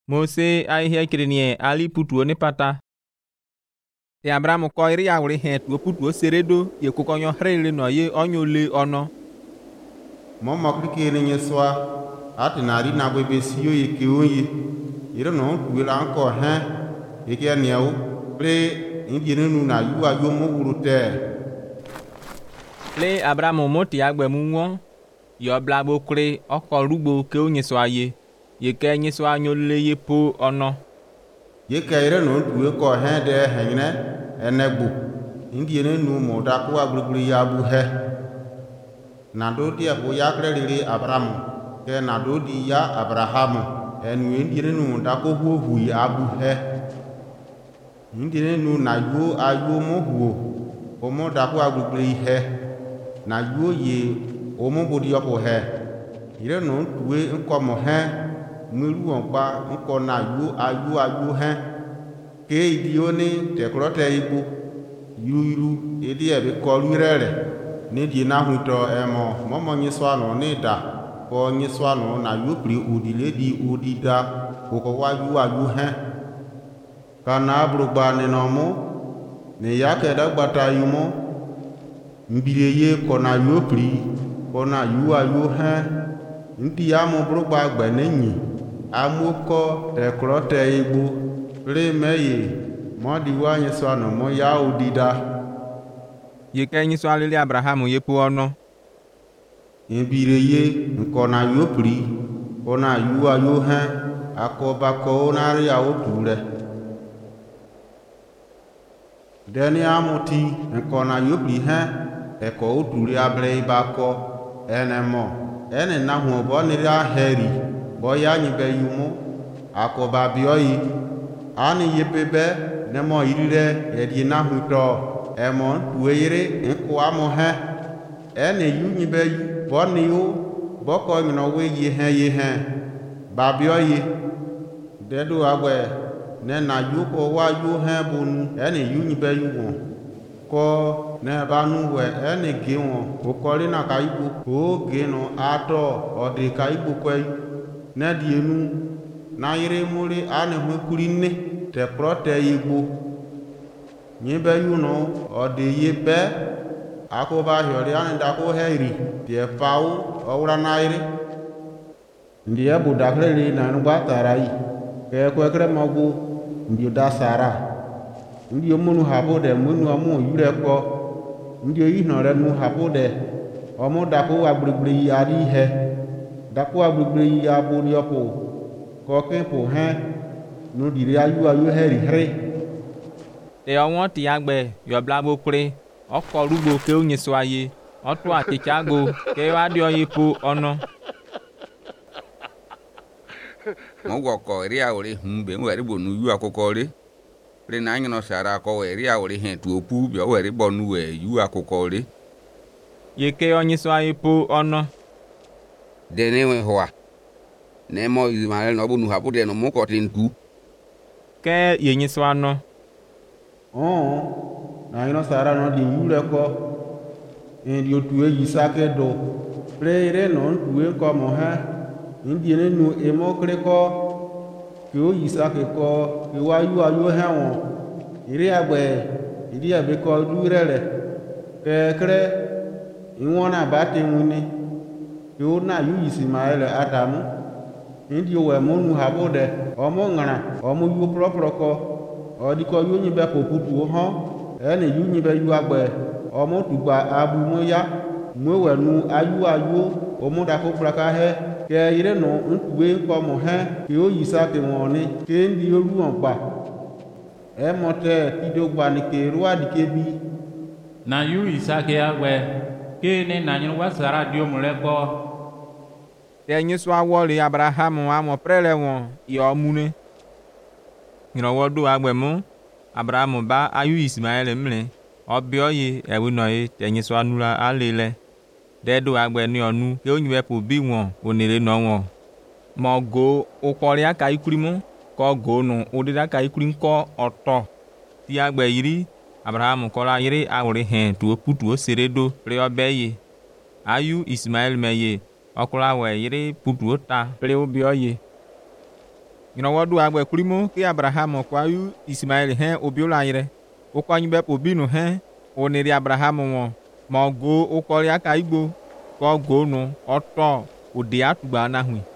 Mose ahihia kirenie ali putuo ni pata. Te Abraham ko iri awri he tuo putuo seredo ye kukonyo hrele no ye onyole ono. Momo krike ni swa ati nari na gwe besio ye kiunyi. Ire no tuwela anko he ye ke niau pre indienu nu na yu ayo mo urute. Le Abraham moti agbe muwo yo blabo kre oko rugbo ke onyeswa ye ke nyeswa nyole ye po ono. Ye ke ire no tuwe ko he de henyne enegbu indienu nu mo da ko agbrugri ya bu he. Na do dia bo ya krelele Abraham ke na do di ya Abraham enu indienu nu da ko hu ya bu he. Indienu nu na yu ayo mo hu o mo da ko agbrugri he. Na yu ye o mo bodi yo ko he. Ire no tuwe nko mo he mwiru onpa nko na yu ayo he. Ke idio ni te krote ibu yuru edi ebe ko rurere ni di na huto emo momo nyiswa no ni da ko nyiswa no na yu pri udile di udida ko wa yu ayo he. Kana brugba ni no mo ni yake da gbata yu mo mbire ye kona yu pri kona yu ayo he. Nti ya mo brugba gbe nenyi amoko te krote ibu le meye modi wa nyiswa no mo ya udida ye ke nyiswa le Abraham ye po ono. Mbire ye nkona yu pri kona yu ayo he akoba ko na ri awotule. Deni amuti nkona yu pri he eko utule abre ibako enemo ene na hu bo ni ra heri bo ya nyibe yumo akoba bioyi ani yepebe nemo irire yedi na hu to emon tuere nko amo he ene yu nyibe yu bo ni yu boko mi no we ye he ba bioyi dedu agwe ne na yu ko wa yu he bunu ene yu nyibe yu won ko ne ba nu we ene ge won o ko ri na ka ibu o ge no ato o de ka ibu ko ne di enu na ire muri ane hu kuri ne te prote ibu nyibe yu no o de ye be akoba hiori ane da ko heri te pau o ura na ire ndiye budakle na ngba tarai ke ko kre magu ndi da sara ndi omunu habo de munu amu yure ko ndi yi no re nu habo de omo da ko agbrigbri ari he da ko agbrigbri ya bo ri opo ko ke po he nu di ayu heri hre Te awon ti agbe yo blabo kre oko rugbo ke onyeswa ye otu atichago ke wa dio ye po ono. Mo woko ri awori humbe weri bonu yu akoko ri re na nyino sara ko weri awori he tu opu bi o weri bonu we yu akoko ri ye ke onyeswa ye po ono. de ne we hoa ne mo Ismael no bonu habu de no mo ko tin tu Ke ye nyeswa no na ino sara no di yure ko en di otu e Isake do re no tuwe ko mo ha ndi ne nu e mo kre ko ki o Isake ko ki wa yu ayo he won ire agbe iri abe ko durere ke kre iwona ba te wuni ki o na yu Ismael Adamu ndi o we mo nu habo de o mo ngara o mo yu propro ko o di ko yu nyi be ko putu ho ene yu nyi be yu agbe o mo tugba abu mo ya mo we nu ayo o mo da ko praka he ke ire no ntuwe ko mo he ki o Isake won ni ke ndi olu on pa e mo te tidogba ni ke ruwa di ke bi na yu Isake agbe ke ne na nyu wa sara dio mo le ko te nyeswa wole Abraham amo prele won yo mune. Ngiro wodo agbe mu Abraham ba ayu Ismael mle obio ye ewu no ye te nyeswa nula alele dedo agbe ni onu ke onyibe po bi won onire no won mo go ukori aka ikuri mu ko go no odida ka ikuri nko oto ti agbe yiri Abraham ko la yiri awori hen tu oputu o seredo pre obeye ayu Ismael meye okula we yiri putu ota pre obi oye Nyina do agbe kulimo ke Abraham kwa yu Ismael hen obiola yire. O kwa nyibe pobinu hen oniri Abraham won. Ma go o ko ya ka igbo ko go no oto ode atugba na hu.